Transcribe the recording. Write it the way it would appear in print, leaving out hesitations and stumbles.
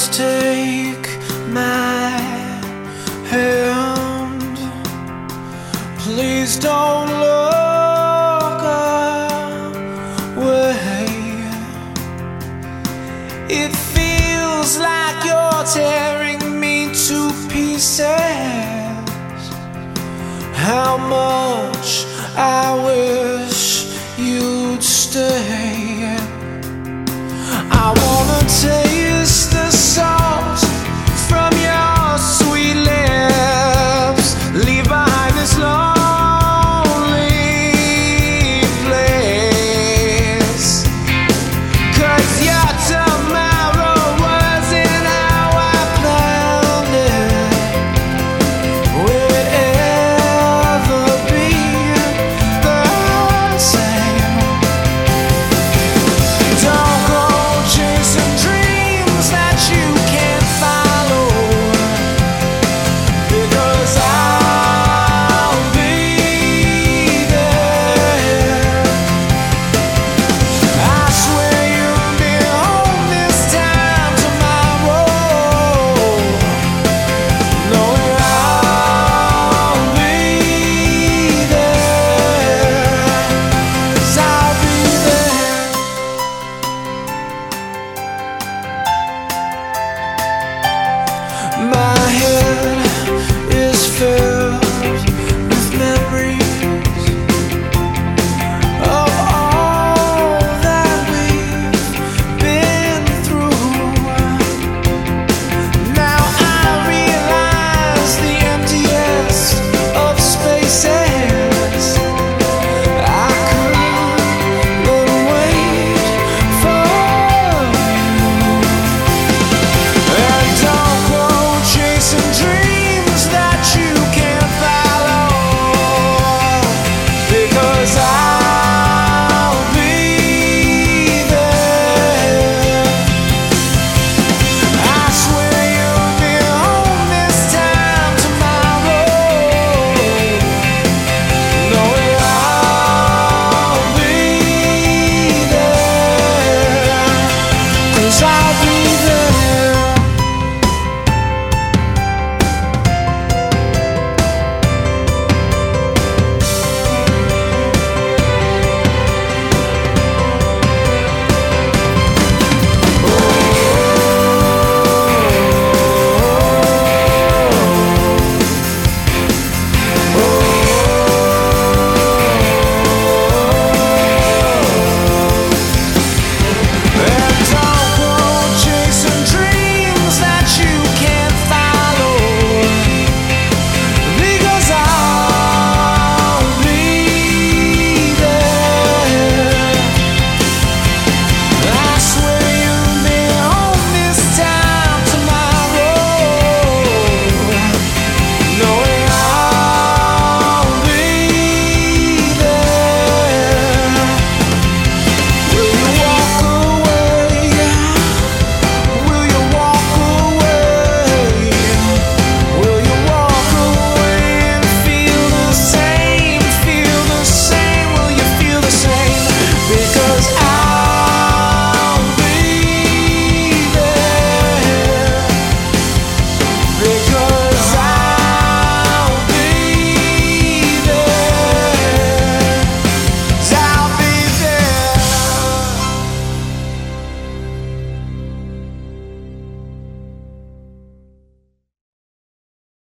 Just take my hand. Please don't look away. It feels like you're tearing me to pieces. How much I wish you'd stay. I wanna taste the salt from your sweet lips. Leave behind this lonely place. 'Cause your tomorrow wasn't how I planned it. Will it ever be the same? Don't go chasing dreams that you can't follow, because I'll be there. I swear you'll be home this time tomorrow, knowing I'll be there, 'cause I'll be there. My head